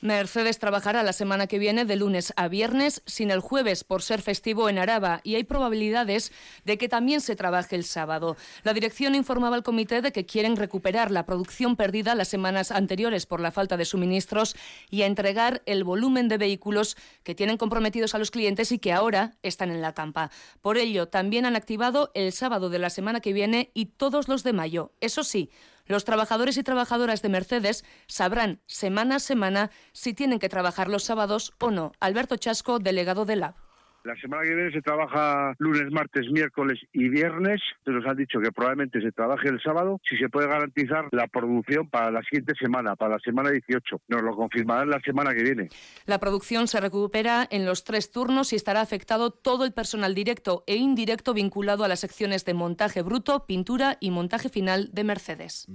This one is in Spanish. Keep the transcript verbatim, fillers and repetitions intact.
Mercedes trabajará la semana que viene de lunes a viernes, sin el jueves por ser festivo en Araba, y hay probabilidades de que también se trabaje el sábado. La dirección informaba al comité de que quieren recuperar la producción perdida las semanas anteriores por la falta de suministros y a entregar el volumen de vehículos que tienen comprometidos a los clientes y que ahora están en la campa. Por ello, también han activado el sábado de la semana que viene y todos los de mayo. Eso sí, los trabajadores y trabajadoras de Mercedes sabrán semana a semana si tienen que trabajar los sábados o no. Alberto Chasco, delegado de L A B. La semana que viene se trabaja lunes, martes, miércoles y viernes. Nos han dicho que probablemente se trabaje el sábado, si se puede garantizar la producción para la siguiente semana, para la semana dieciocho. Nos lo confirmarán la semana que viene. La producción se recupera en los tres turnos y estará afectado todo el personal directo e indirecto vinculado a las secciones de montaje bruto, pintura y montaje final de Mercedes.